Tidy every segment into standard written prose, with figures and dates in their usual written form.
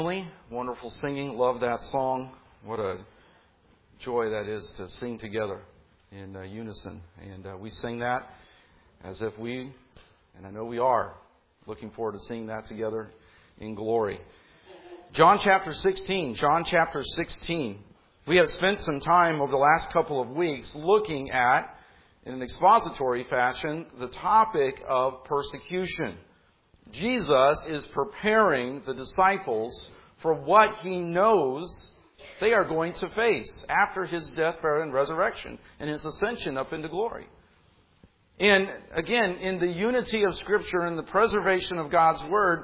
Wonderful singing. Love that song. What a joy that is to sing together in unison. And we sing that as if we, and I know we are, looking forward to seeing that together in glory. John chapter 16. John chapter 16. We have spent some time over the last couple of weeks looking at, in an expository fashion, the topic of persecution. Jesus is preparing the disciples for what He knows they are going to face after His death, burial, and resurrection, and His ascension up into glory. And again, in the unity of Scripture and the preservation of God's Word,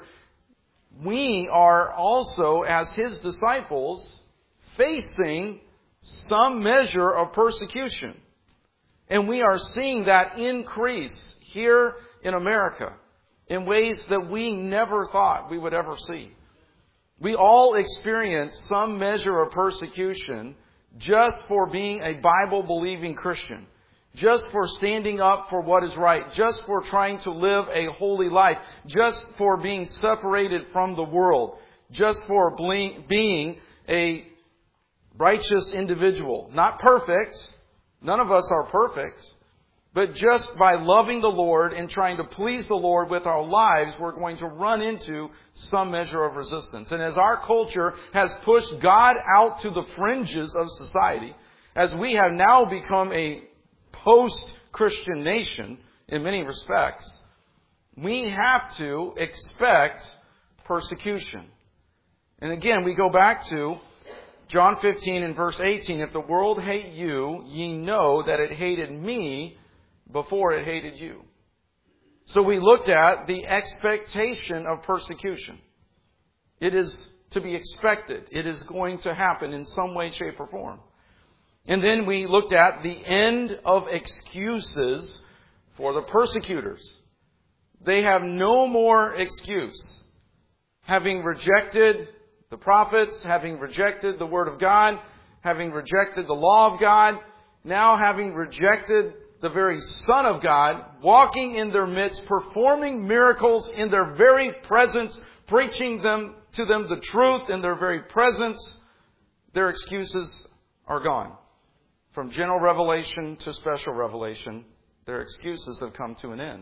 we are also, as His disciples, facing some measure of persecution. And we are seeing that increase here in America in ways that we never thought we would ever see. We all experience some measure of persecution just for being a Bible-believing Christian, just for standing up for what is right, just for trying to live a holy life, just for being separated from the world, just for being a righteous individual. Not perfect. None of us are perfect. But just by loving the Lord and trying to please the Lord with our lives, we're going to run into some measure of resistance. And as our culture has pushed God out to the fringes of society, as we have now become a post-Christian nation in many respects, we have to expect persecution. And again, we go back to John 15 and verse 18. If the world hate you, ye know that it hated me before it hated you. So we looked at the expectation of persecution. It is to be expected. It is going to happen in some way, shape, or form. And then we looked at the end of excuses for the persecutors. They have no more excuse. Having rejected the prophets, having rejected the Word of God, having rejected the law of God, now having rejected the very Son of God, walking in their midst, performing miracles in their very presence, preaching to them the truth in their very presence, their excuses are gone. From general revelation to special revelation, their excuses have come to an end.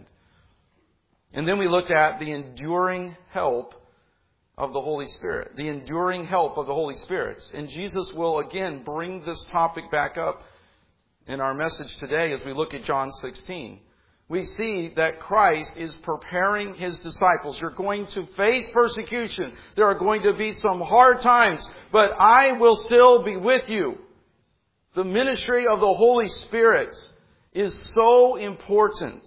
And then we looked at the enduring help of the Holy Spirit. The enduring help of the Holy Spirit. And Jesus will again bring this topic back up in our message today as we look at John 16. We see that Christ is preparing His disciples. You're going to face persecution. There are going to be some hard times, but I will still be with you. The ministry of the Holy Spirit is so important.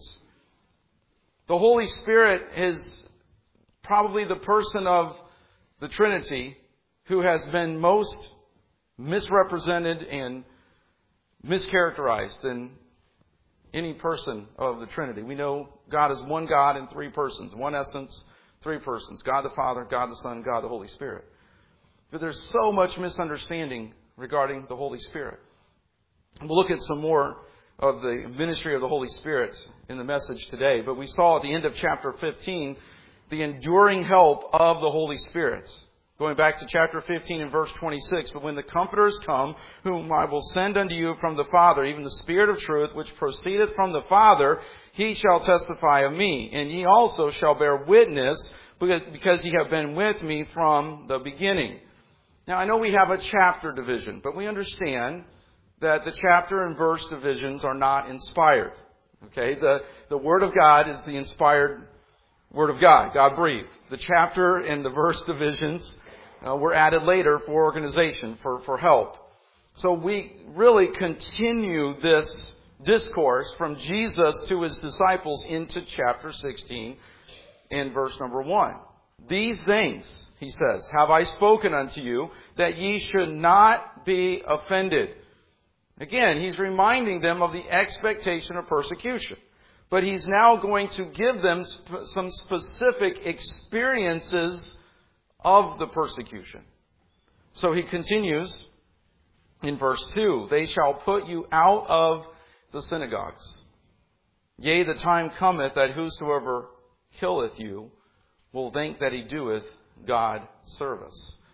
The Holy Spirit is probably the person of the Trinity who has been most misrepresented and mischaracterized than any person of the Trinity. We know God is one God in three persons, one essence, three persons. God the Father, God the Son, God the Holy Spirit. But there's so much misunderstanding regarding the Holy Spirit. We'll look at some more of the ministry of the Holy Spirit in the message today. But we saw at the end of chapter 15 the enduring help of the Holy Spirit. Going back to chapter 15 and verse 26, but when the Comforters come, whom I will send unto you from the Father, even the Spirit of truth, which proceedeth from the Father, He shall testify of me. And ye also shall bear witness, because ye have been with me from the beginning. Now, I know we have a chapter division, but we understand that the chapter and verse divisions are not inspired. Okay? The Word of God is the inspired Word of God. God breathed. The chapter and the verse divisions were added later for organization, for help. So we really continue this discourse from Jesus to His disciples into chapter 16 in verse number 1. These things, He says, have I spoken unto you, that ye should not be offended. Again, He's reminding them of the expectation of persecution. But He's now going to give them some specific experiences of the persecution. So He continues in verse 2, they shall put you out of the synagogues. Yea, the time cometh that whosoever killeth you will think that he doeth God service.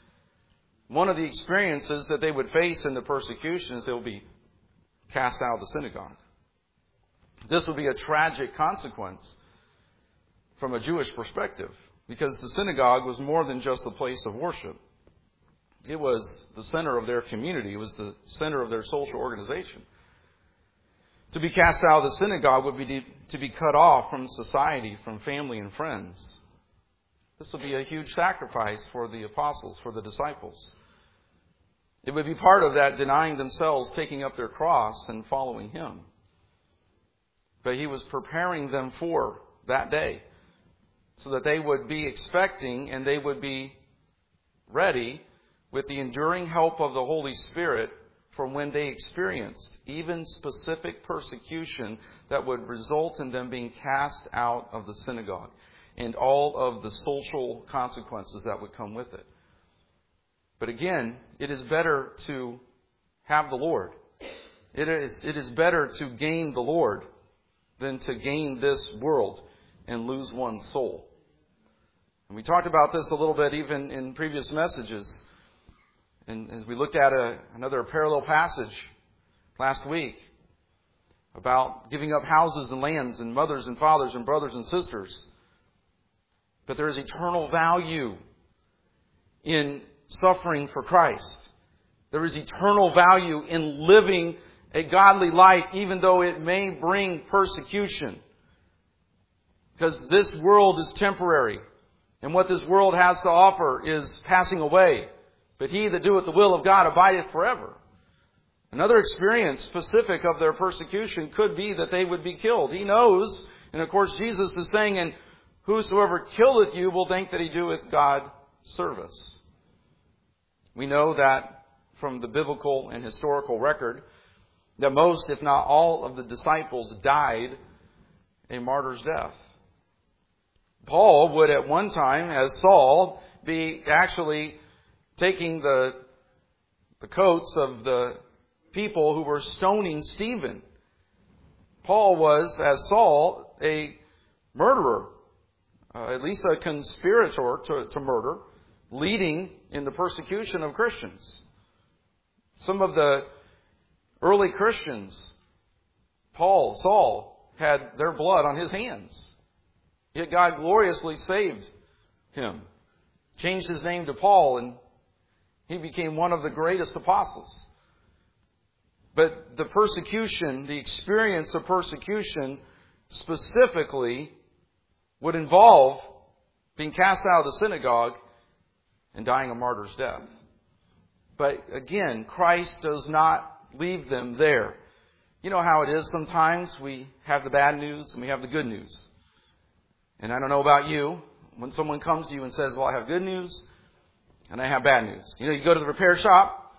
one of the experiences that they would face in the persecution is they'll be cast out of the synagogue. This would be a tragic consequence from a Jewish perspective, because the synagogue was more than just a place of worship. It was the center of their community. It was the center of their social organization. To be cast out of the synagogue would be to be cut off from society, from family and friends. This would be a huge sacrifice for the apostles, for the disciples. It would be part of that denying themselves, taking up their cross and following Him. But He was preparing them for that day so that they would be expecting and they would be ready with the enduring help of the Holy Spirit for when they experienced even specific persecution that would result in them being cast out of the synagogue and all of the social consequences that would come with it. But again, it is better to have the Lord. It is better to gain the Lord than to gain this world and lose one's soul. And we talked about this a little bit even in previous messages. And as we looked at another parallel passage last week about giving up houses and lands and mothers and fathers and brothers and sisters. But there is eternal value in suffering for Christ. There is eternal value in living a godly life, even though it may bring persecution. Because this world is temporary. And what this world has to offer is passing away. But he that doeth the will of God abideth forever. Another experience specific of their persecution could be that they would be killed. He knows, and of course Jesus is saying, and whosoever killeth you will think that he doeth God service. We know that from the biblical and historical record that most, if not all, of the disciples died a martyr's death. Paul would at one time, as Saul, be actually taking the coats of the people who were stoning Stephen. Paul was, as Saul, a murderer, at least a conspirator to murder, leading in the persecution of Christians. Some of the early Christians, Saul, had their blood on his hands. Yet God gloriously saved him, changed his name to Paul, and he became one of the greatest apostles. But the persecution, the experience of persecution specifically would involve being cast out of the synagogue and dying a martyr's death. But again, Christ does not leave them there. You know how it is sometimes we have the bad news and we have the good news. And I don't know about you, when someone comes to you and says, well, I have good news and I have bad news. You know, you go to the repair shop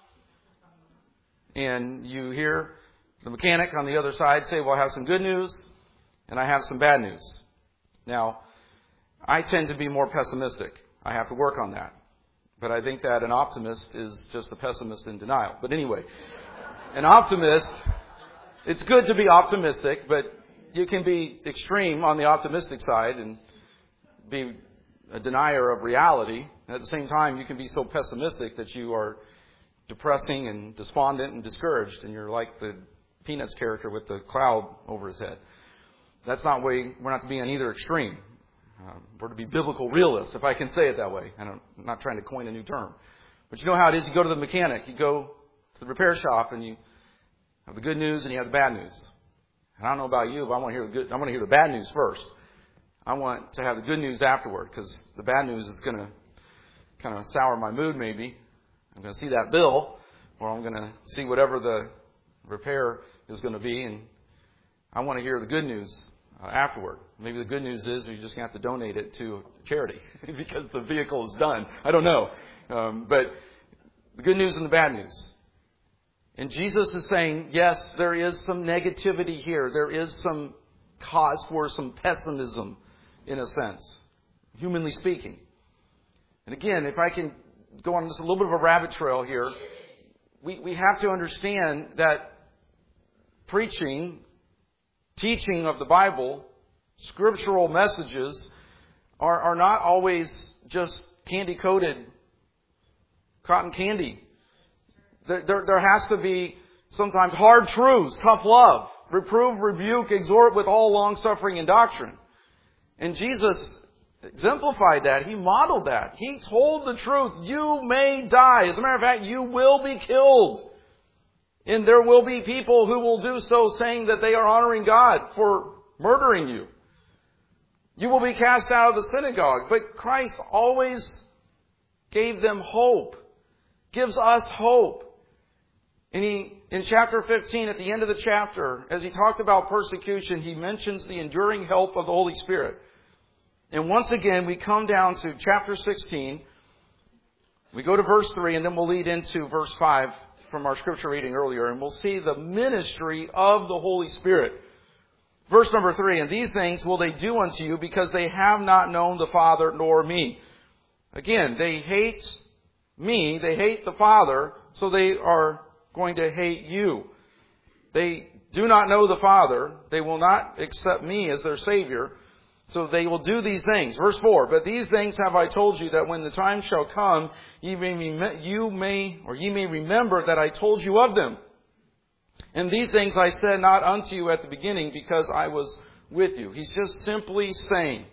and you hear the mechanic on the other side say, well, I have some good news and I have some bad news. Now, I tend to be more pessimistic. I have to work on that. But I think that an optimist is just a pessimist in denial. But anyway, an optimist, it's good to be optimistic, but you can be extreme on the optimistic side and be a denier of reality. And at the same time, you can be so pessimistic that you are depressing and despondent and discouraged, and you're like the Peanuts character with the cloud over his head. That's not we're not to be on either extreme. We're to be biblical realists, if I can say it that way. And I'm not trying to coin a new term. But you know how it is. You go to the mechanic. You go to the repair shop and you have the good news and you have the bad news. And I don't know about you, but I want to hear the bad news first. I want to have the good news afterward, because the bad news is going to kind of sour my mood maybe. I'm going to see that bill, or I'm going to see whatever the repair is going to be, and I want to hear the good news afterward. Maybe the good news is you're just going to have to donate it to charity because the vehicle is done. I don't know. But the good news and the bad news. And Jesus is saying, yes, there is some negativity here. There is some cause for some pessimism, in a sense, humanly speaking. And again, if I can go on just a little bit of a rabbit trail here, we have to understand that preaching, teaching of the Bible, scriptural messages are not always just candy-coated cotton candy. There has to be sometimes hard truths, tough love, reprove, rebuke, exhort with all long-suffering and doctrine. And Jesus exemplified that. He modeled that. He told the truth. You may die. As a matter of fact, you will be killed. And there will be people who will do so saying that they are honoring God for murdering you. You will be cast out of the synagogue. But Christ always gave them hope. Gives us hope. And in chapter 15, at the end of the chapter, as he talked about persecution, he mentions the enduring help of the Holy Spirit. And once again, we come down to chapter 16. We go to verse 3, and then we'll lead into verse 5 from our scripture reading earlier. And we'll see the ministry of the Holy Spirit. Verse number 3, and these things will they do unto you because they have not known the Father nor me. Again, they hate me, they hate the Father, so they are going to hate you. They do not know the Father. They will not accept me as their Savior. So they will do these things. Verse 4, but these things have I told you, that when the time shall come, ye may remember that I told you of them. And these things I said not unto you at the beginning, because I was with you. He's just simply saying,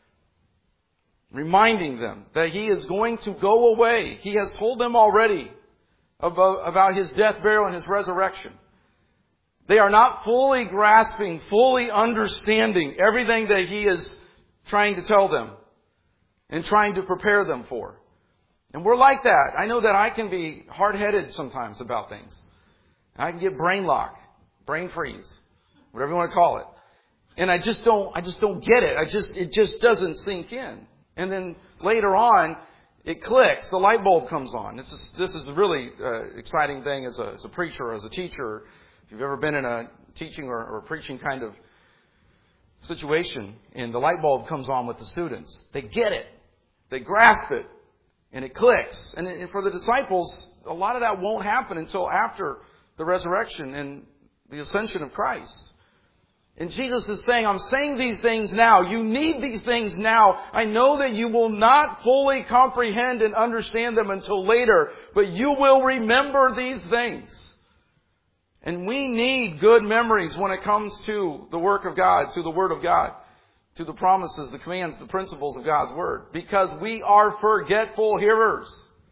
reminding them that he is going to go away. He has told them already about his death, burial, and his resurrection. They are not fully grasping, fully understanding everything that he is trying to tell them and trying to prepare them for. And we're like that. I know that I can be hard-headed sometimes about things. I can get brain lock, brain freeze, whatever you want to call it. And I just don't get it. It just doesn't sink in. And then later on, it clicks. The light bulb comes on. This is a really exciting thing as a preacher, as a teacher. If you've ever been in a teaching or preaching kind of situation, and the light bulb comes on with the students, they get it. They grasp it. And it clicks. And for the disciples, a lot of that won't happen until after the resurrection and the ascension of Christ. And Jesus is saying, I'm saying these things now. You need these things now. I know that you will not fully comprehend and understand them until later, but you will remember these things. And we need good memories when it comes to the work of God, to the Word of God, to the promises, the commands, the principles of God's Word. Because we are forgetful hearers.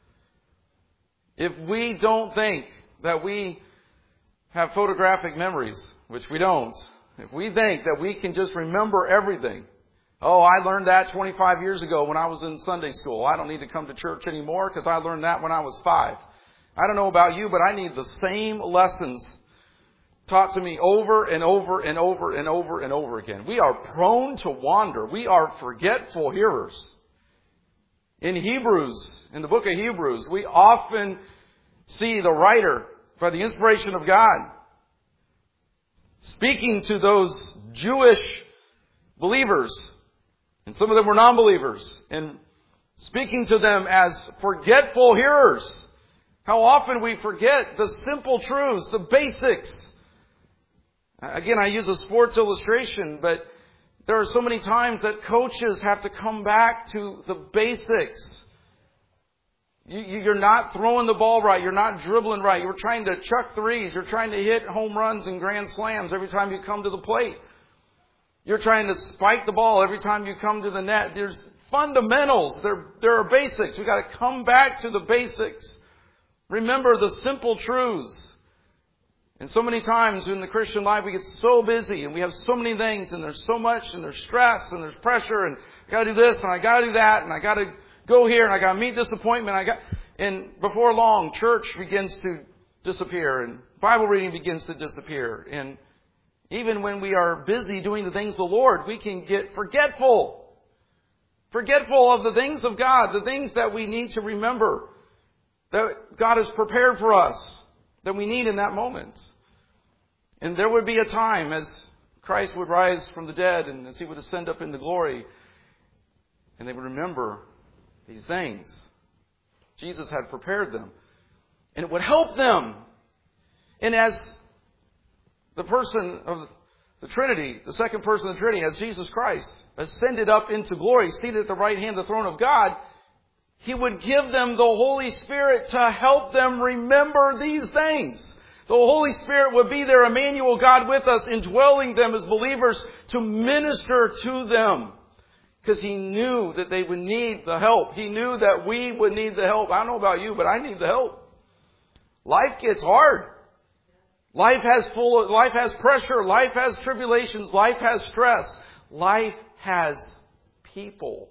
If we don't think that we have photographic memories, which we don't, if we think that we can just remember everything, oh, I learned that 25 years ago when I was in Sunday school. I don't need to come to church anymore because I learned that when I was 5. I don't know about you, but I need the same lessons taught to me over and over and over and over and over again. We are prone to wander. We are forgetful hearers. In Hebrews, in the book of Hebrews, we often see the writer, by the inspiration of God, speaking to those Jewish believers, and some of them were non-believers, and speaking to them as forgetful hearers. How often we forget the simple truths, the basics. Again, I use a sports illustration, but there are so many times that coaches have to come back to the basics. You're not throwing the ball right. You're not dribbling right. You're trying to chuck threes. You're trying to hit home runs and grand slams every time you come to the plate. You're trying to spike the ball every time you come to the net. There's fundamentals. There are basics. We've got to come back to the basics. Remember the simple truths. And so many times in the Christian life we get so busy and we have so many things and there's so much and there's stress and there's pressure and I got to do this and I got to do that and I got to go here and I got to meet this appointment. And before long, church begins to disappear and Bible reading begins to disappear. And even when we are busy doing the things of the Lord, we can get forgetful of the things of God, the things that we need to remember, that God has prepared for us, that we need in that moment. And there would be a time as Christ would rise from the dead and as he would ascend up into glory, and they would remember these things. Jesus had prepared them. And it would help them. And as the person of the Trinity, the second person of the Trinity, as Jesus Christ ascended up into glory, seated at the right hand of the throne of God, He would give them the Holy Spirit to help them remember these things. The Holy Spirit would be their Emmanuel, God with us, indwelling them as believers to minister to them. Because He knew that they would need the help. He knew that we would need the help. I don't know about you, but I need the help. Life gets hard. Life has pressure. Life has tribulations. Life has stress. Life has people.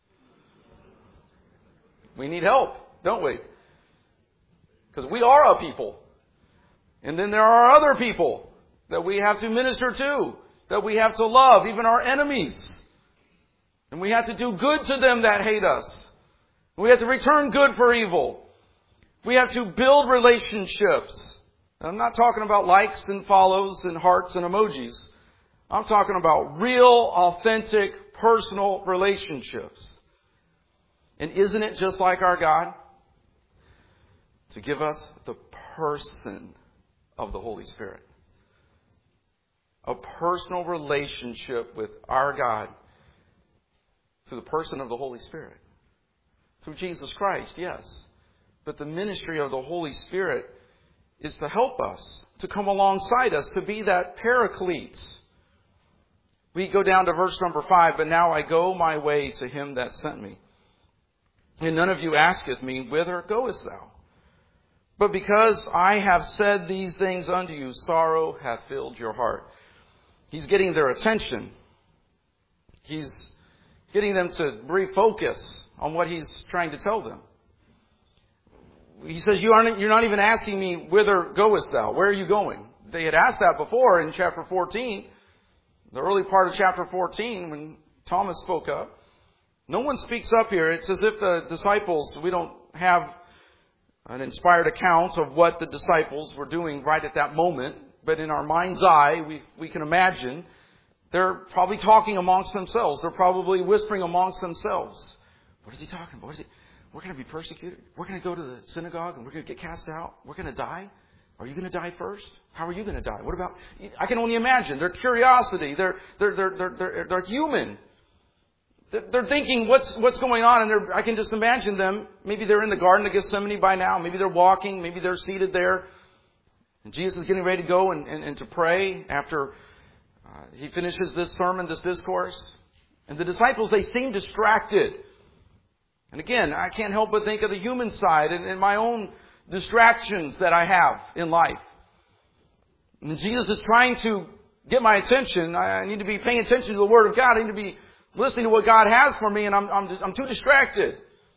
We need help, don't we? Because we are a people. And then there are other people that we have to minister to, that we have to love, even our enemies. And we have to do good to them that hate us. We have to return good for evil. We have to build relationships. And I'm not talking about likes and follows and hearts and emojis. I'm talking about real, authentic, personal relationships. And isn't it just like our God to give us the person of the Holy Spirit? A personal relationship with our God through the person of the Holy Spirit. Through Jesus Christ, yes. But the ministry of the Holy Spirit is to help us, to come alongside us, to be that paraclete. We go down to verse number 5, but now I go my way to Him that sent me. And none of you asketh me, whither goest thou? But because I have said these things unto you, sorrow hath filled your heart. He's getting their attention. He's getting them to refocus on what He's trying to tell them. He says, you're not even asking me, whither goest thou? Where are you going? They had asked that before in chapter 14. The early part of chapter 14 when Thomas spoke up. No one speaks up here. It's as if the disciples, we don't have an inspired account of what the disciples were doing right at that moment. But in our mind's eye, we can imagine they're probably talking amongst themselves. They're probably whispering amongst themselves. What is he talking about? We're going to be persecuted. We're going to go to the synagogue and we're going to get cast out. We're going to die. Are you going to die first? How are you going to die? What about? I can only imagine their curiosity. They're human. They're thinking what's going on, and I can just imagine them. Maybe they're in the Garden of Gethsemane by now. Maybe they're walking. Maybe they're seated there. And Jesus is getting ready to go and to pray after He finishes this sermon, this discourse. And the disciples, they seem distracted. And again, I can't help but think of the human side and my own distractions that I have in life. And Jesus is trying to get my attention. I need to be paying attention to the Word of God. I need to be listening to what God has for me, and I'm too distracted.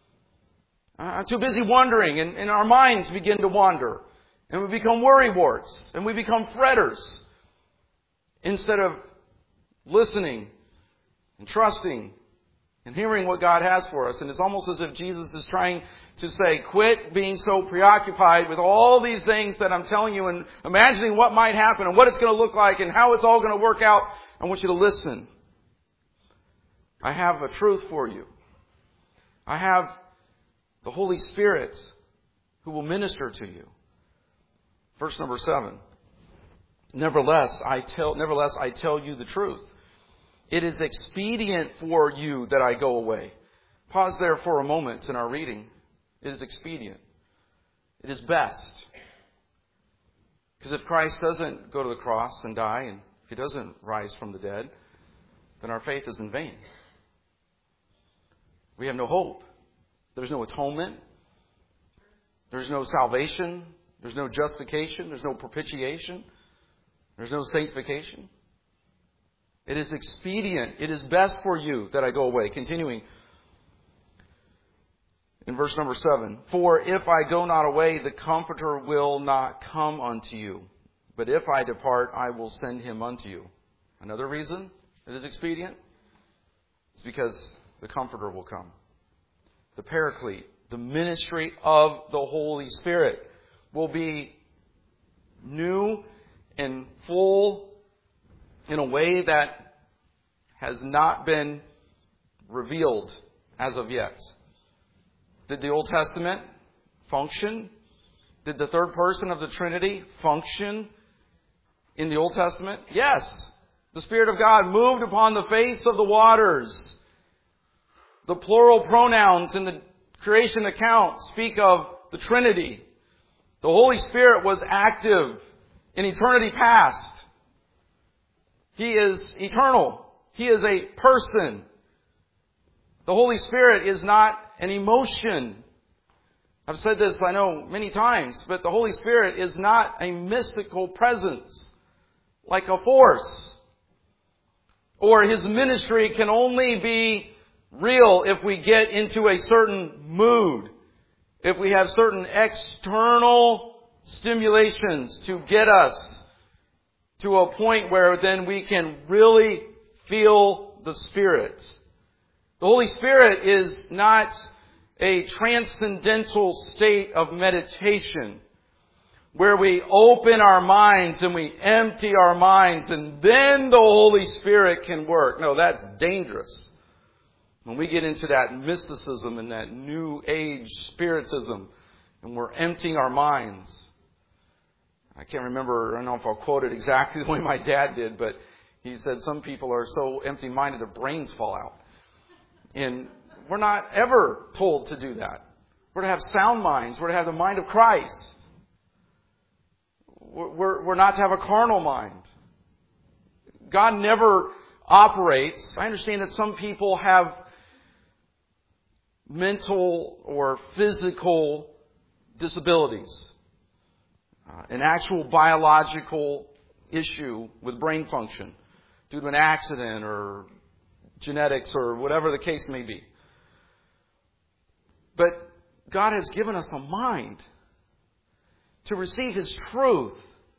I'm too busy wondering, and our minds begin to wander. And we become worrywarts, and we become fretters, instead of listening and trusting and hearing what God has for us. And it's almost as if Jesus is trying to say, quit being so preoccupied with all these things that I'm telling you and imagining what might happen and what it's going to look like and how it's all going to work out. I want you to listen. I have a truth for you. I have the Holy Spirit who will minister to you. Verse number 7. Nevertheless, I tell you the truth. It is expedient for you that I go away. Pause there for a moment in our reading. It is expedient. It is best. Because if Christ doesn't go to the cross and die, and if He doesn't rise from the dead, then our faith is in vain. We have no hope. There's no atonement. There's no salvation. There's no justification. There's no propitiation. There's no sanctification. It is expedient. It is best for you that I go away. Continuing in verse number 7. For if I go not away, the Comforter will not come unto you. But if I depart, I will send Him unto you. Another reason it is expedient is because the Comforter will come. The Paraclete, the ministry of the Holy Spirit, will be new and full in a way that has not been revealed as of yet. Did the Old Testament function? Did the third person of the Trinity function in the Old Testament? Yes. The Spirit of God moved upon the face of the waters. The plural pronouns in the creation account speak of the Trinity. The Holy Spirit was active in eternity past. He is eternal. He is a person. The Holy Spirit is not an emotion. I've said this, I know, many times, but the Holy Spirit is not a mystical presence, like a force. Or His ministry can only be real if we get into a certain mood, if we have certain external stimulations to get us to a point where then we can really feel the Spirit. The Holy Spirit is not a transcendental state of meditation where we open our minds and we empty our minds and then the Holy Spirit can work. No, that's dangerous. When we get into that mysticism and that new age spiritism and we're emptying our minds. I can't remember, I don't know if I'll quote it exactly the way my dad did, but he said some people are so empty-minded their brains fall out. And we're not ever told to do that. We're to have sound minds. We're to have the mind of Christ. We're not to have a carnal mind. God never operates. I understand that some people have mental or physical disabilities. An actual biological issue with brain function due to an accident or genetics or whatever the case may be. But God has given us a mind to receive His truth,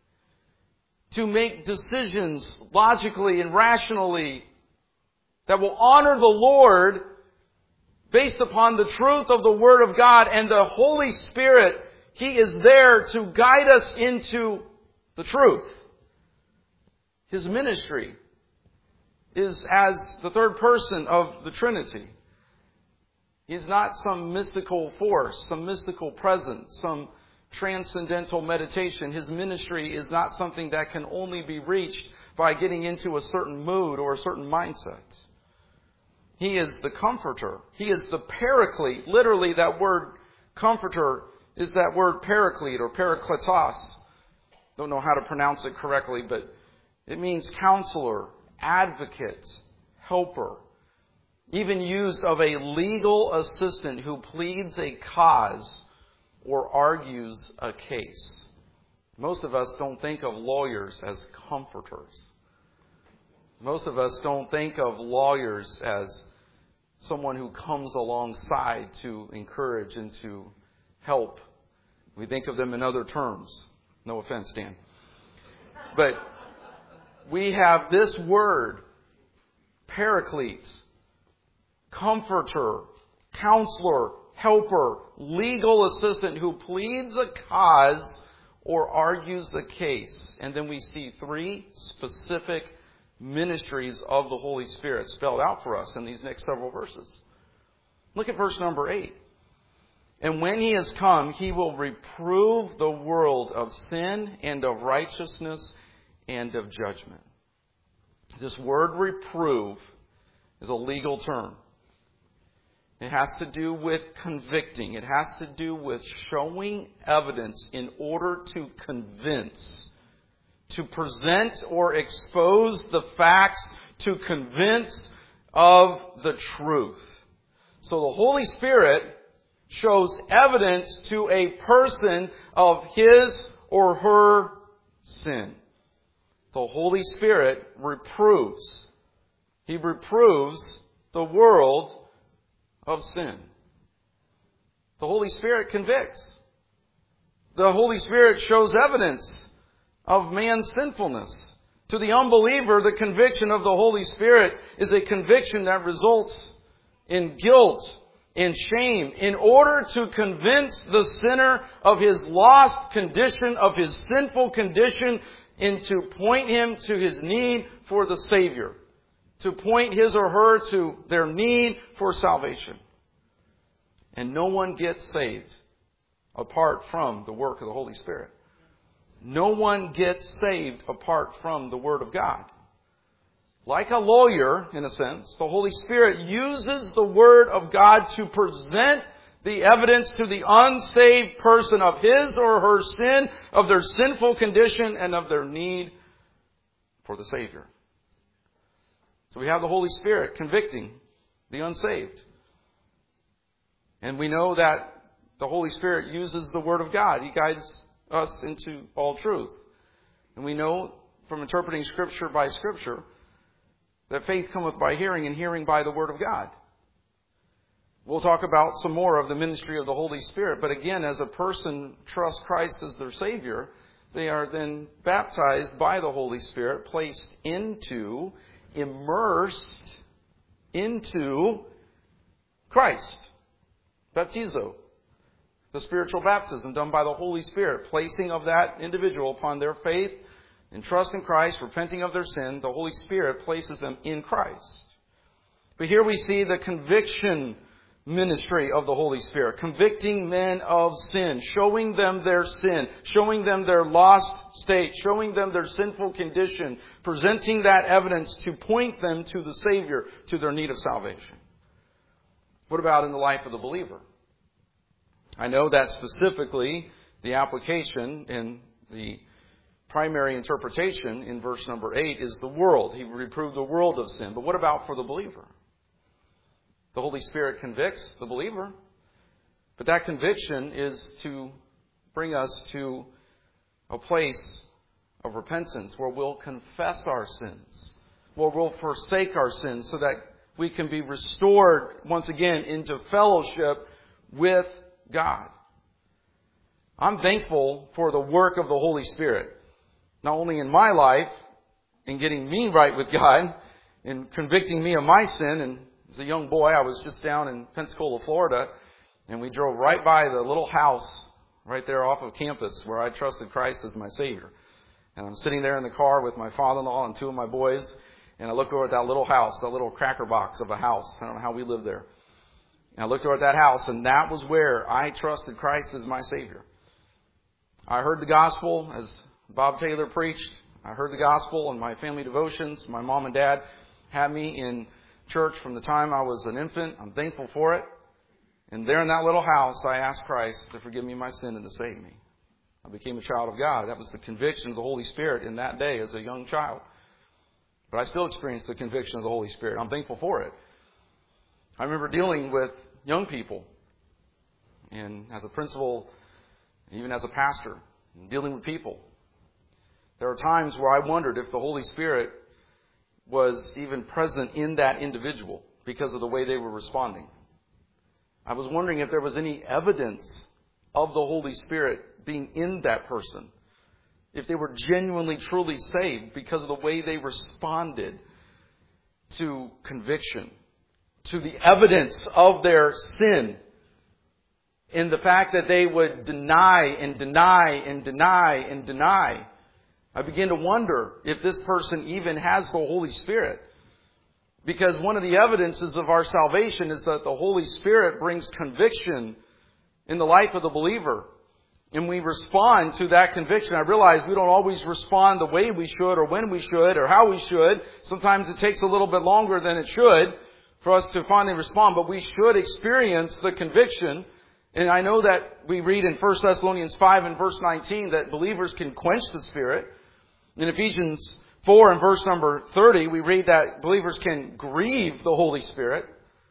to make decisions logically and rationally that will honor the Lord based upon the truth of the Word of God. And the Holy Spirit, He is there to guide us into the truth. His ministry is as the third person of the Trinity. He's not some mystical force, some mystical presence, some transcendental meditation. His ministry is not something that can only be reached by getting into a certain mood or a certain mindset. He is the comforter. He is the paraclete. Literally, that word comforter is that word paraclete or parakletos. Don't know how to pronounce it correctly, but it means counselor, advocate, helper. Even used of a legal assistant who pleads a cause or argues a case. Most of us don't think of lawyers as comforters. Most of us don't think of lawyers as someone who comes alongside to encourage and to help. We think of them in other terms. No offense, Dan. But we have this word, paraclete, comforter, counselor, helper, legal assistant who pleads a cause or argues a case. And then we see three specific ministries of the Holy Spirit spelled out for us in these next several verses. Look at verse number 8. And when He has come, He will reprove the world of sin and of righteousness and of judgment. This word reprove is a legal term. It has to do with convicting. It has to do with showing evidence in order to convince, to present or expose the facts, to convince of the truth. So the Holy Spirit shows evidence to a person of his or her sin. The Holy Spirit reproves. He reproves the world of sin. The Holy Spirit convicts. The Holy Spirit shows evidence of man's sinfulness. To the unbeliever, the conviction of the Holy Spirit is a conviction that results in guilt, in shame, in order to convince the sinner of his lost condition, of his sinful condition, and to point him to his need for the Savior. To point his or her to their need for salvation. And no one gets saved apart from the work of the Holy Spirit. No one gets saved apart from the Word of God. Like a lawyer, in a sense, the Holy Spirit uses the Word of God to present the evidence to the unsaved person of his or her sin, of their sinful condition, and of their need for the Savior. So we have the Holy Spirit convicting the unsaved. And we know that the Holy Spirit uses the Word of God. He guides us into all truth. And we know from interpreting Scripture by Scripture that faith cometh by hearing, and hearing by the Word of God. We'll talk about some more of the ministry of the Holy Spirit. But again, as a person trusts Christ as their Savior, they are then baptized by the Holy Spirit, placed into, immersed into Christ. Baptizo. The spiritual baptism done by the Holy Spirit, placing of that individual upon their faith and trust in Christ, repenting of their sin. The Holy Spirit places them in Christ. But here we see the conviction ministry of the Holy Spirit, convicting men of sin, showing them their sin, showing them their lost state, showing them their sinful condition, presenting that evidence to point them to the Savior, to their need of salvation. What about in the life of the believer? I know that specifically the application in the primary interpretation in verse number 8 is the world. He reproved the world of sin. But what about for the believer? The Holy Spirit convicts the believer. But that conviction is to bring us to a place of repentance where we'll confess our sins, where we'll forsake our sins so that we can be restored once again into fellowship with God. I'm thankful for the work of the Holy Spirit, not only in my life, in getting me right with God, in convicting me of my sin. And as a young boy, I was just down in Pensacola, Florida, and we drove right by the little house right there off of campus where I trusted Christ as my Savior. And I'm sitting there in the car with my father-in-law and two of my boys, and I look over at that little house, that little cracker box of a house. I don't know how we lived there. And I looked over at that house, and that was where I trusted Christ as my Savior. I heard the gospel as Bob Taylor preached. I heard the gospel in my family devotions. My mom and dad had me in church from the time I was an infant. I'm thankful for it. And there in that little house, I asked Christ to forgive me my sin and to save me. I became a child of God. That was the conviction of the Holy Spirit in that day as a young child. But I still experienced the conviction of the Holy Spirit. I'm thankful for it. I remember dealing with young people, and as a principal, even as a pastor, dealing with people. There are times where I wondered if the Holy Spirit was even present in that individual because of the way they were responding. I was wondering if there was any evidence of the Holy Spirit being in that person, if they were genuinely, truly saved because of the way they responded to conviction, to the evidence of their sin, in the fact that they would deny and deny and deny and deny. I begin to wonder if this person even has the Holy Spirit. Because one of the evidences of our salvation is that the Holy Spirit brings conviction in the life of the believer. And we respond to that conviction. I realize we don't always respond the way we should or when we should or how we should. Sometimes it takes a little bit longer than it should for us to finally respond. But we should experience the conviction. And I know that we read in 1 Thessalonians 5 and verse 19 that believers can quench the Spirit. In Ephesians 4 and verse number 30, we read that believers can grieve the Holy Spirit.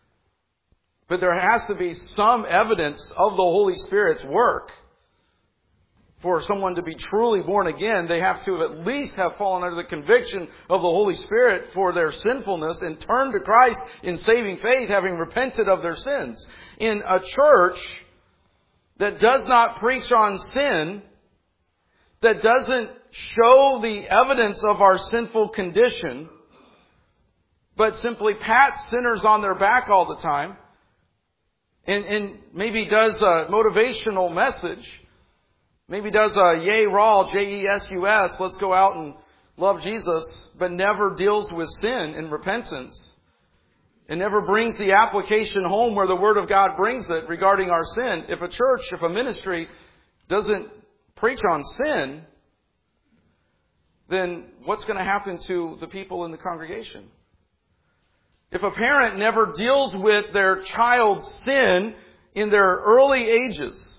But there has to be some evidence of the Holy Spirit's work. For someone to be truly born again, they have to at least have fallen under the conviction of the Holy Spirit for their sinfulness and turned to Christ in saving faith, having repented of their sins. In a church that does not preach on sin, that doesn't show the evidence of our sinful condition, but simply pats sinners on their back all the time, and maybe does a motivational message, maybe does a yay raw, J-E-S-U-S, let's go out and love Jesus, but never deals with sin and repentance, and never brings the application home where the Word of God brings it regarding our sin. If a church, if a ministry doesn't preach on sin, then what's going to happen to the people in the congregation? If a parent never deals with their child's sin in their early ages.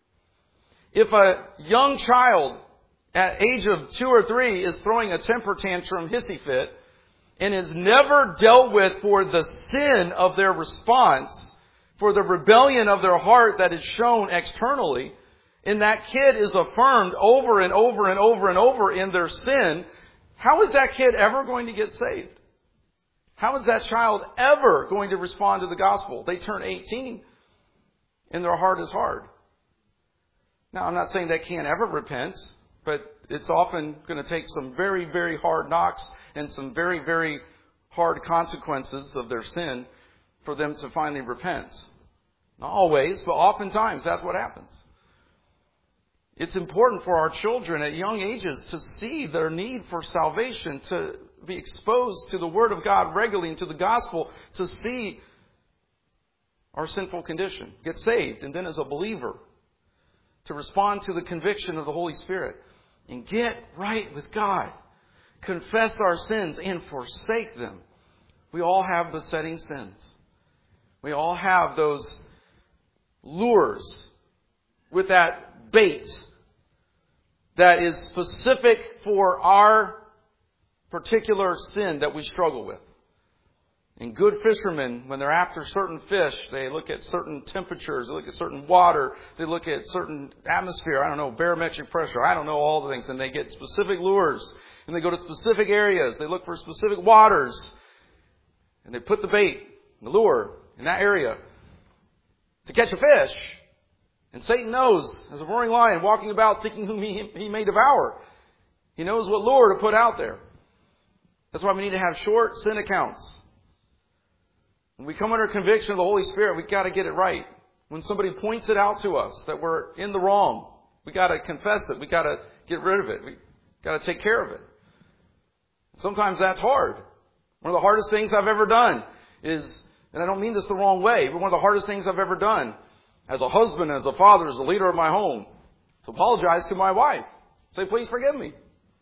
If a young child at age of 2 or 3 is throwing a temper tantrum, hissy fit, and is never dealt with for the sin of their response, for the rebellion of their heart that is shown externally, and that kid is affirmed over and over and over and over in their sin, how is that kid ever going to get saved? How is that child ever going to respond to the gospel? They turn 18 and their heart is hard. Now, I'm not saying they can't ever repent, but it's often going to take some very, very hard knocks and some very, very hard consequences of their sin for them to finally repent. Not always, but oftentimes that's what happens. It's important for our children at young ages to see their need for salvation, to be exposed to the Word of God regularly and to the gospel, to see our sinful condition, get saved, and then as a believer, to respond to the conviction of the Holy Spirit and get right with God, confess our sins and forsake them. We all have besetting sins. We all have those lures with that bait that is specific for our particular sin that we struggle with. And good fishermen, when they're after certain fish, they look at certain temperatures, they look at certain water, they look at certain atmosphere, barometric pressure, all the things, and they get specific lures, and they go to specific areas, they look for specific waters, and they put the bait, the lure, in that area to catch a fish. And Satan knows, as a roaring lion walking about seeking whom he may devour, he knows what lure to put out there. That's why we need to have short sin accounts. When we come under conviction of the Holy Spirit, we've got to get it right. When somebody points it out to us that we're in the wrong, we've got to confess it. We've got to get rid of it. We've got to take care of it. Sometimes that's hard. One of the hardest things I've ever done is, and I don't mean this the wrong way, but one of the hardest things I've ever done as a husband, as a father, as a leader of my home, to apologize to my wife. Say, please forgive me.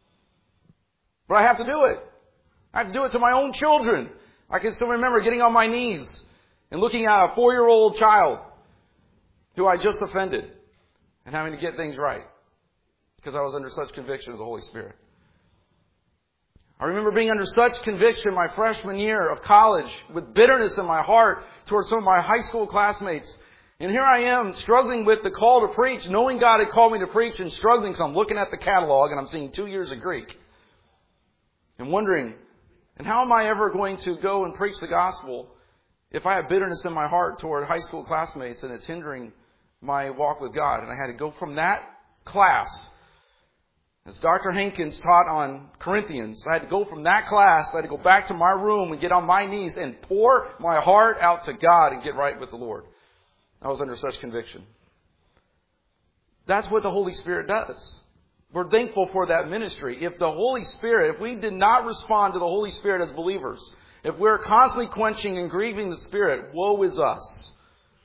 But I have to do it. I have to do it to my own children. I can still remember getting on my knees and looking at a 4-year-old child who I just offended and having to get things right because I was under such conviction of the Holy Spirit. I remember being under such conviction my freshman year of college with bitterness in my heart towards some of my high school classmates. And here I am struggling with the call to preach, knowing God had called me to preach and struggling because I'm looking at the catalog and I'm seeing 2 years of Greek and wondering, and how am I ever going to go and preach the gospel if I have bitterness in my heart toward high school classmates and it's hindering my walk with God? And I had to go from that class, as Dr. Hankins taught on Corinthians, I had to go from that class, I had to go back to my room and get on my knees and pour my heart out to God and get right with the Lord. I was under such conviction. That's what the Holy Spirit does. We're thankful for that ministry. If the Holy Spirit, if we did not respond to the Holy Spirit as believers, if we're constantly quenching and grieving the Spirit, woe is us.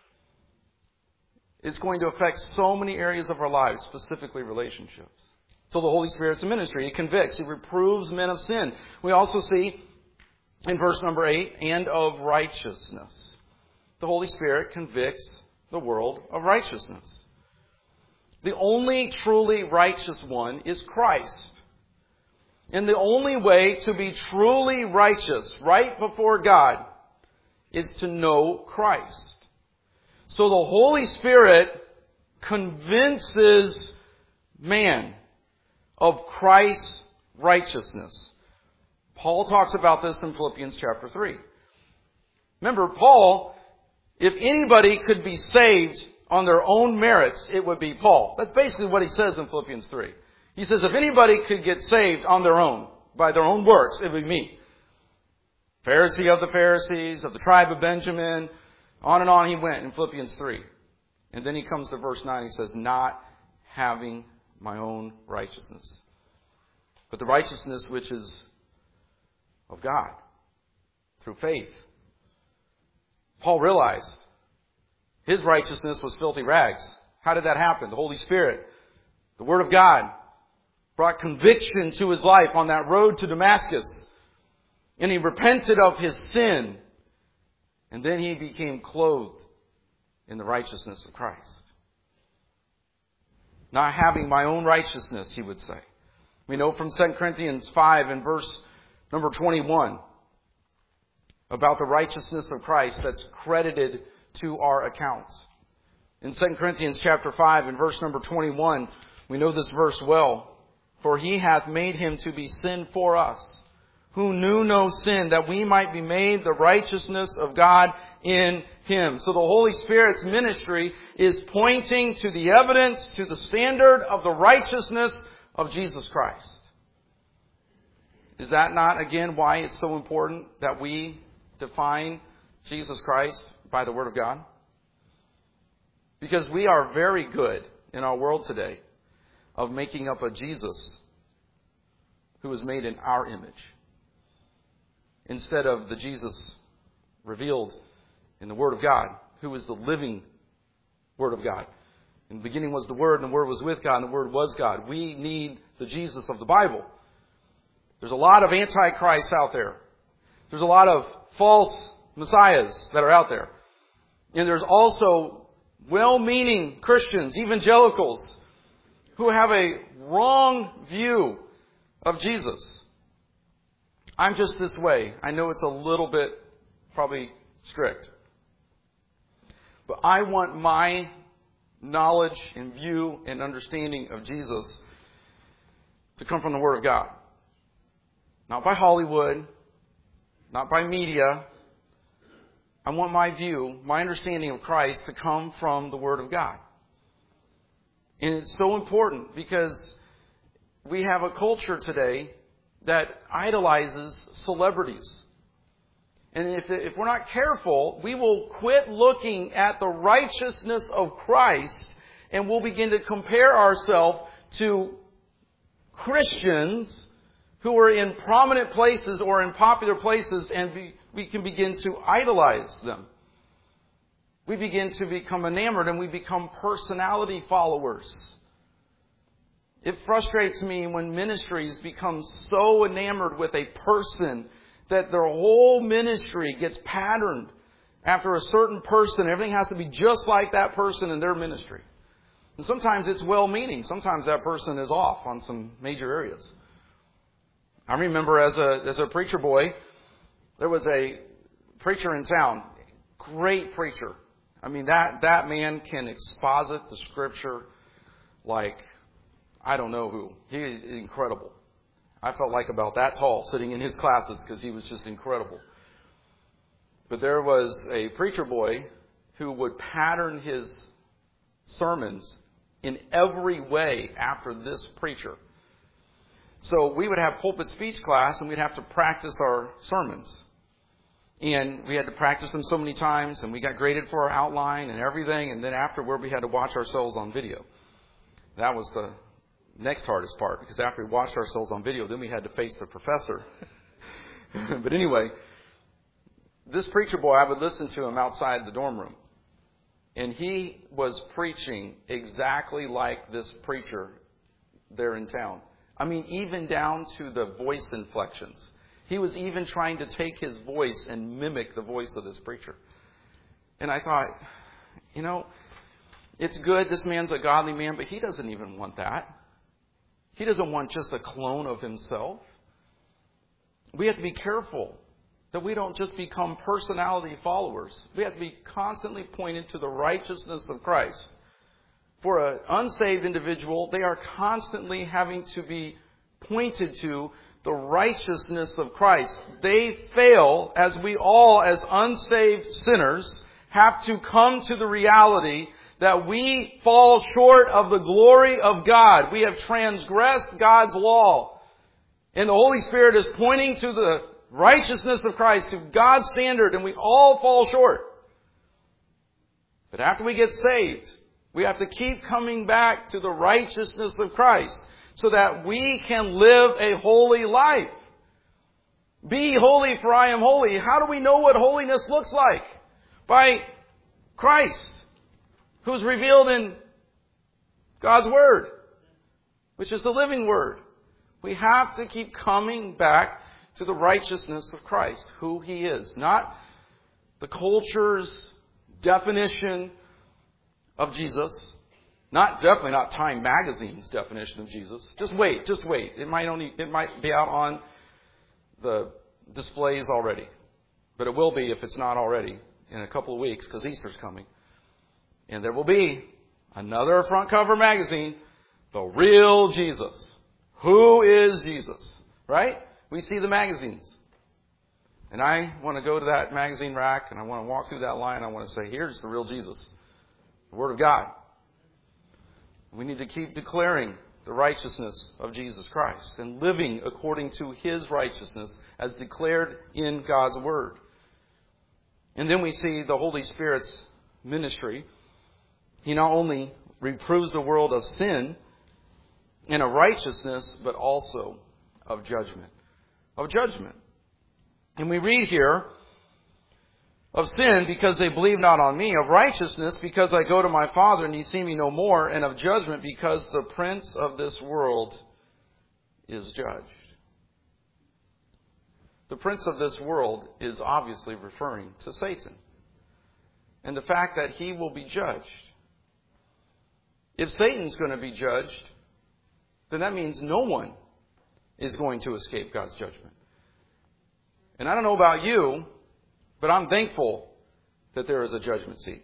It's going to affect so many areas of our lives, specifically relationships. So the Holy Spirit's a ministry. It convicts. It reproves men of sin. We also see in verse number 8, and of righteousness. The Holy Spirit convicts the world of righteousness. The only truly righteous one is Christ. And the only way to be truly righteous right before God is to know Christ. So the Holy Spirit convinces man of Christ's righteousness. Paul talks about this in Philippians chapter 3. Remember, Paul, if anybody could be saved on their own merits, it would be Paul. That's basically what he says in Philippians 3. He says, if anybody could get saved on their own, by their own works, it would be me. Pharisee of the Pharisees, of the tribe of Benjamin, on he went in Philippians 3. And then he comes to verse 9, he says, not having my own righteousness, but the righteousness which is of God, through faith. Paul realized his righteousness was filthy rags. How did that happen? The Holy Spirit, the Word of God, brought conviction to his life on that road to Damascus. And he repented of his sin. And then he became clothed in the righteousness of Christ. Not having my own righteousness, he would say. We know from 2 Corinthians 5 and verse number 21 about the righteousness of Christ that's credited to our accounts. In 2 Corinthians chapter 5 and verse number 21, we know this verse well. For he hath made him to be sin for us, who knew no sin, that we might be made the righteousness of God in him. So the Holy Spirit's ministry is pointing to the evidence, to the standard of the righteousness of Jesus Christ. Is that not, again, why it's so important that we define Jesus Christ by the Word of God? Because we are very good in our world today of making up a Jesus who is made in our image, instead of the Jesus revealed in the Word of God, who is the living Word of God. In the beginning was the Word, and the Word was with God, and the Word was God. We need the Jesus of the Bible. There's a lot of antichrists out there. There's a lot of false messiahs that are out there. And there's also well-meaning Christians, evangelicals, who have a wrong view of Jesus. I'm just this way. I know it's a little bit probably strict. But I want my knowledge and view and understanding of Jesus to come from the Word of God. Not by Hollywood, not by media. I want my view, my understanding of Christ to come from the Word of God. And it's so important because we have a culture today that idolizes celebrities. And if we're not careful, we will quit looking at the righteousness of Christ and we'll begin to compare ourselves to Christians who are in prominent places or in popular places, and we can begin to idolize them. We begin to become enamored and we become personality followers. It frustrates me when ministries become so enamored with a person that their whole ministry gets patterned after a certain person. Everything has to be just like that person in their ministry. And sometimes it's well-meaning. Sometimes that person is off on some major areas. I remember as a preacher boy, there was a preacher in town. Great preacher. I mean, that man can exposit the Scripture like I don't know who. He is incredible. I felt like about that tall sitting in his classes because he was just incredible. But there was a preacher boy who would pattern his sermons in every way after this preacher. So we would have pulpit speech class and we'd have to practice our sermons. And we had to practice them so many times and we got graded for our outline and everything. And then afterward we had to watch ourselves on video. That was the next hardest part, because after we watched ourselves on video, then we had to face the professor. But anyway, this preacher boy, I would listen to him outside the dorm room. And he was preaching exactly like this preacher there in town. I mean, even down to the voice inflections. He was even trying to take his voice and mimic the voice of this preacher. And I thought, it's good, this man's a godly man, but he doesn't even want that. He doesn't want just a clone of himself. We have to be careful that we don't just become personality followers. We have to be constantly pointed to the righteousness of Christ. For an unsaved individual, they are constantly having to be pointed to the righteousness of Christ. They fail, as we all, as unsaved sinners, have to come to the reality that we fall short of the glory of God. We have transgressed God's law. And the Holy Spirit is pointing to the righteousness of Christ, to God's standard, and we all fall short. But after we get saved, we have to keep coming back to the righteousness of Christ so that we can live a holy life. Be holy, for I am holy. How do we know what holiness looks like? By Christ, who's revealed in God's Word, which is the living Word. We have to keep coming back to the righteousness of Christ, who He is. Not the culture's definition of Jesus. Definitely not Time Magazine's definition of Jesus. Just wait. It might be out on the displays already. But it will be if it's not already in a couple of weeks, because Easter's coming. And there will be another front cover magazine, The Real Jesus. Who is Jesus? Right? We see the magazines. And I want to go to that magazine rack and I want to walk through that line. I want to say, here's the real Jesus. The Word of God. We need to keep declaring the righteousness of Jesus Christ and living according to His righteousness as declared in God's Word. And then we see the Holy Spirit's ministry. He not only reproves the world of sin and of righteousness, but also of judgment. Of judgment. And we read here, of sin, because they believe not on me. Of righteousness, because I go to my Father, and ye see me no more. And of judgment, because the prince of this world is judged. The prince of this world is obviously referring to Satan. And the fact that he will be judged. If Satan's going to be judged, then that means no one is going to escape God's judgment. And I don't know about you, but I'm thankful that there is a judgment seat.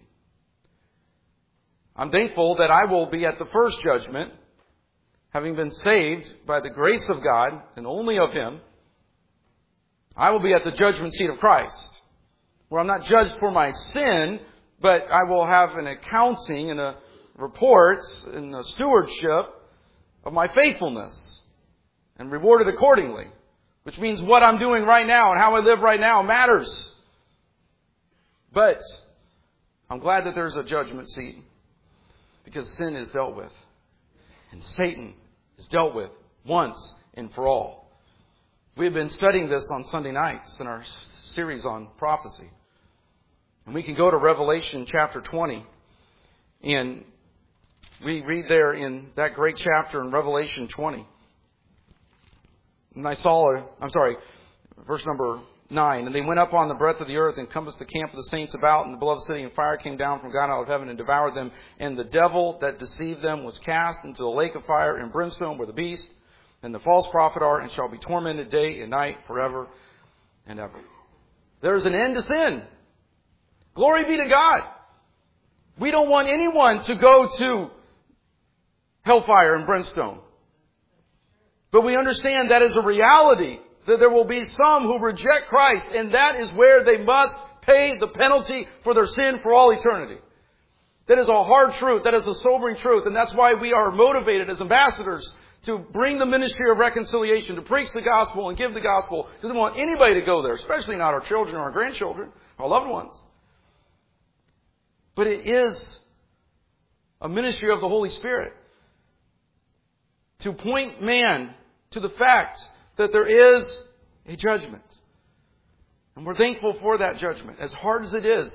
I'm thankful that I will be at the first judgment, having been saved by the grace of God and only of Him. I will be at the judgment seat of Christ, where I'm not judged for my sin, but I will have an accounting and a report and a stewardship of my faithfulness and rewarded accordingly. Which means what I'm doing right now and how I live right now matters. But I'm glad that there's a judgment seat, because sin is dealt with. And Satan is dealt with once and for all. We've been studying this on Sunday nights in our series on prophecy. And we can go to Revelation chapter 20. And we read there in that great chapter in Revelation 20. And verse number 9. And they went up on the breadth of the earth and encompassed the camp of the saints about, and the beloved city, and fire came down from God out of heaven and devoured them. And the devil that deceived them was cast into the lake of fire and brimstone, where the beast and the false prophet are, and shall be tormented day and night forever and ever. There is an end to sin. Glory be to God. We don't want anyone to go to hellfire and brimstone. But we understand that is a reality, that there will be some who reject Christ, and that is where they must pay the penalty for their sin for all eternity. That is a hard truth. That is a sobering truth. And that's why we are motivated as ambassadors to bring the ministry of reconciliation, to preach the gospel and give the gospel. Because we don't want anybody to go there, especially not our children or our grandchildren, our loved ones. But it is a ministry of the Holy Spirit to point man to the fact that there is a judgment. And we're thankful for that judgment, as hard as it is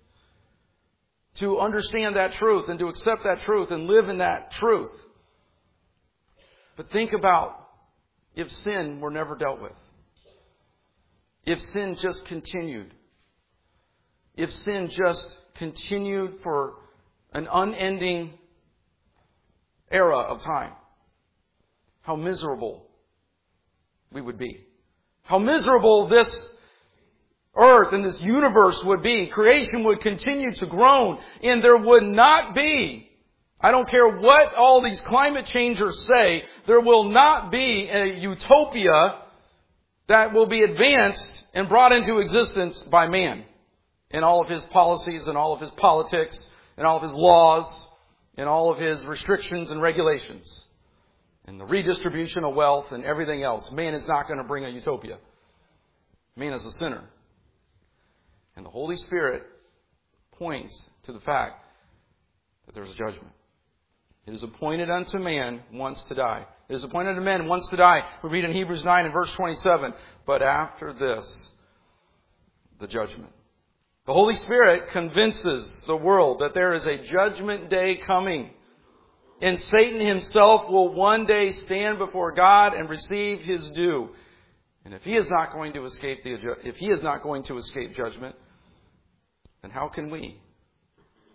to understand that truth and to accept that truth and live in that truth. But think about if sin were never dealt with. If sin just continued. If sin just continued for an unending era of time. How miserable we would be. How miserable this earth and this universe would be. Creation would continue to groan, and there would not be, I don't care what all these climate changers say, there will not be a utopia that will be advanced and brought into existence by man in all of his policies and all of his politics and all of his laws and all of his restrictions and regulations. And the redistribution of wealth and everything else. Man is not going to bring a utopia. Man is a sinner. And the Holy Spirit points to the fact that there's a judgment. It is appointed unto man once to die. It is appointed unto men once to die. We read in Hebrews 9 and verse 27. But after this, the judgment. The Holy Spirit convinces the world that there is a judgment day coming. And Satan himself will one day stand before God and receive his due. And if he is not going to escape judgment, then how can we?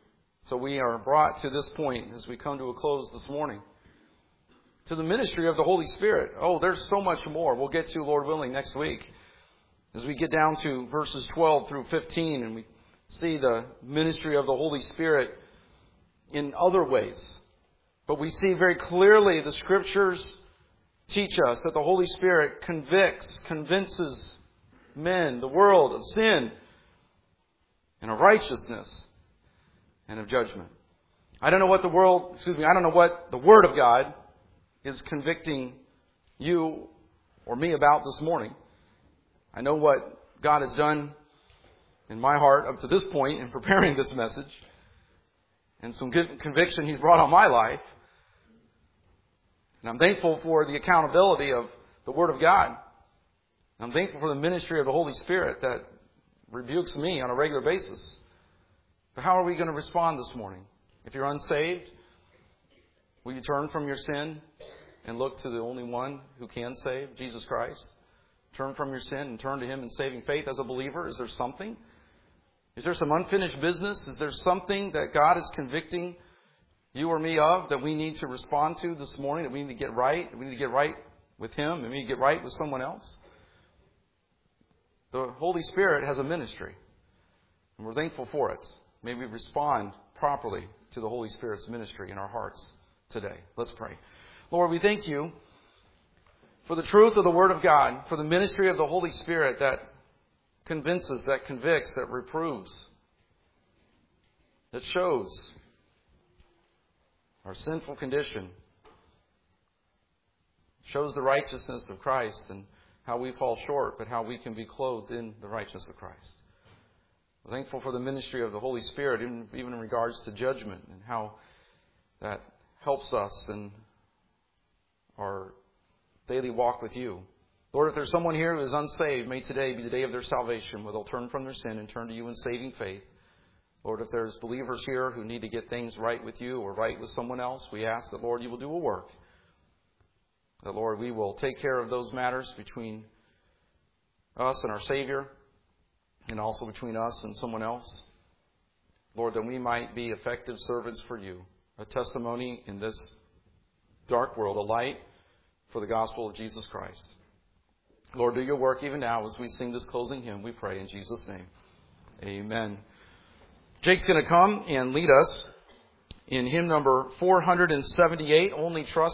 So we are brought to this point as we come to a close this morning, to the ministry of the Holy Spirit. Oh, there's so much more we'll get to, Lord willing, next week. As we get down to verses 12 through 15 and we see the ministry of the Holy Spirit in other ways. But we see very clearly the Scriptures teach us that the Holy Spirit convinces men, the world, of sin and of righteousness and of judgment. I don't know what the Word of God is convicting you or me about this morning. I know what God has done in my heart up to this point in preparing this message, and some good conviction He's brought on my life. And I'm thankful for the accountability of the Word of God. I'm thankful for the ministry of the Holy Spirit that rebukes me on a regular basis. But how are we going to respond this morning? If you're unsaved, will you turn from your sin and look to the only one who can save, Jesus Christ? Turn from your sin and turn to Him in saving faith as a believer. Is there something? Is there some unfinished business? Is there something that God is convicting you or me of that we need to respond to this morning, that we need to get right? We need to get right with Him, and we need to get right with someone else? The Holy Spirit has a ministry, and we're thankful for it. May we respond properly to the Holy Spirit's ministry in our hearts today. Let's pray. Lord, we thank You for the truth of the Word of God, for the ministry of the Holy Spirit that convinces, that convicts, that reproves, that shows our sinful condition, shows the righteousness of Christ and how we fall short, but how we can be clothed in the righteousness of Christ. We're thankful for the ministry of the Holy Spirit, even in regards to judgment, and how that helps us in our daily walk with You. Lord, if there's someone here who is unsaved, may today be the day of their salvation, where they'll turn from their sin and turn to You in saving faith. Lord, if there's believers here who need to get things right with You or right with someone else, we ask that, Lord, You will do a work. That, Lord, we will take care of those matters between us and our Savior, and also between us and someone else. Lord, that we might be effective servants for You, a testimony in this dark world, a light for the gospel of Jesus Christ. Lord, do Your work even now as we sing this closing hymn, we pray in Jesus' name. Amen. Jake's going to come and lead us in hymn number 478, Only Trust